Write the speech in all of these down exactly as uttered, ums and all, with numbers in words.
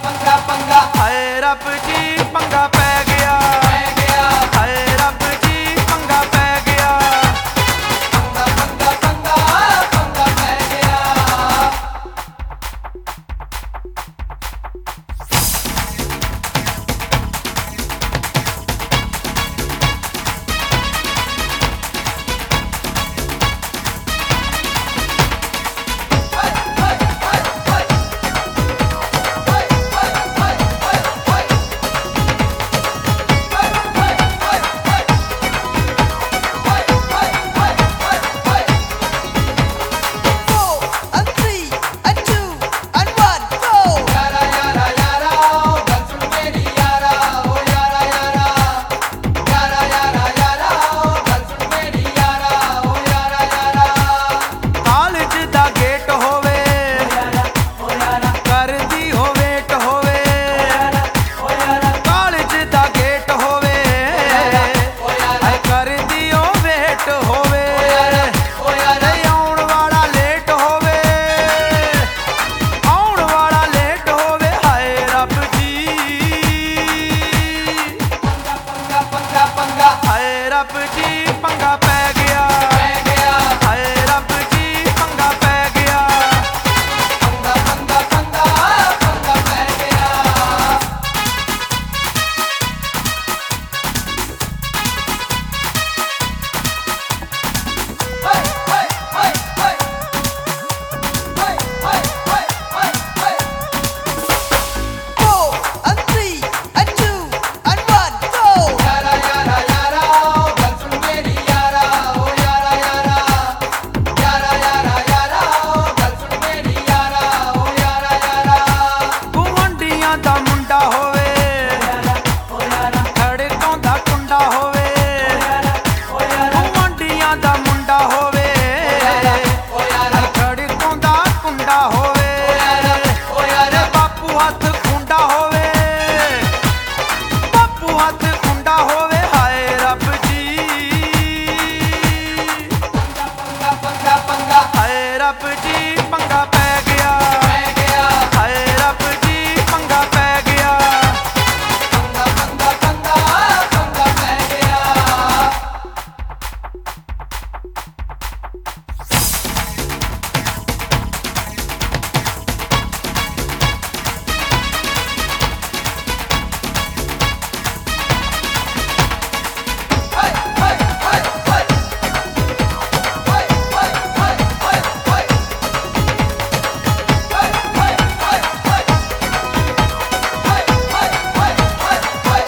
पंगा पंगा हाय रब जी पंगा पै गया पै गया हाय रब जी पंगा पै गया पंगा पंगा पंगा पंगा पै गया हाय रब जी पंगा पै गया पै गया हाय रब जी पंगा पै गया पंगा पंगा पंगा पंगा पै गया हाय हाय हाय हाय हाय हाय हाय हाय हाय Four and three and two and one, go! यारा यारा यारा गल सुन मेरी यारा ओ यारा यारा यारा यारा यारा गल सुन मेरी यारा ओ यारा यारा ਗੁਆਂਢੀਆਂ ਦਾ ਮੁੰਡਾ ਹੋਵੇ ਸੜਕਾਂ ਦਾ ਕੁੰਡਾ ਹੋਵੇ ਗੁਆਂਢੀਆਂ ਦਾ ਮੁੰਡਾ ਹੋਵੇ ਸੜਕਾਂ ਦਾ ਕੁੰਡਾ ਹੋਵੇ ਤੇ ਬਾਪੂ ਹੱਥ ਖੁੰਡਾ ਹੋਵੇ ਬਾਪੂ ਹੱਥ ਖੁੰਡਾ ਹੋਵੇ ਹਾਏ ਰੱਬ ਜੀ पंगा पंगा पंगा ਹਾਏ ਰੱਬ ਜੀ ਪੰਗਾ ਪੈ ਗਿਆ पै गया ਹਾਏ ਰੱਬ ਜੀ ਪੰਗਾ ਪੈ ਗਿਆ पंगा पंगा पंगा पंगा पै गया हाय हाय हाय हाय हाय हाय हाय हाय हाय हाय हाय हाय हाय हाय हाय हाय हाय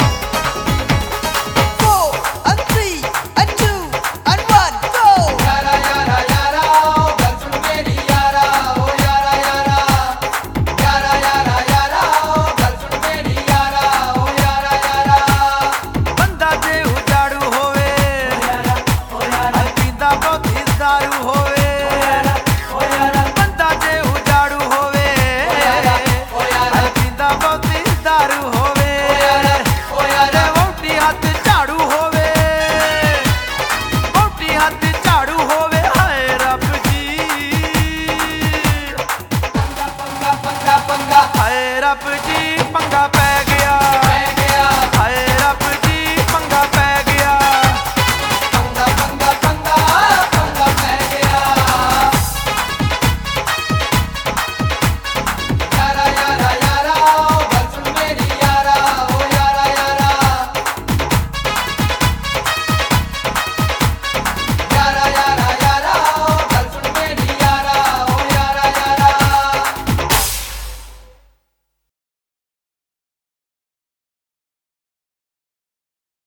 Four and three and two and one, go! यारा यारा यारा गल सुन मेरी यारा ओ यारा यारा यारा यारा यारा गल सुन मेरी यारा ओ यारा यारा ਬੰਦਾ ਜੇ ਉਜਾੜੂ ਹੋਵੇ ਹਾਏ ਪੀਂਦਾ ਬਹੁਤੀ ਦਾਰੂ ਹੋਵੇ ਬੰਦਾ ਜੇ ਉਜਾੜੂ ਹੋਵੇ ਹਾਏ ਪੀਂਦਾ ਬਹੁਤੀ ਦਾਰੂ ਹੋਵੇ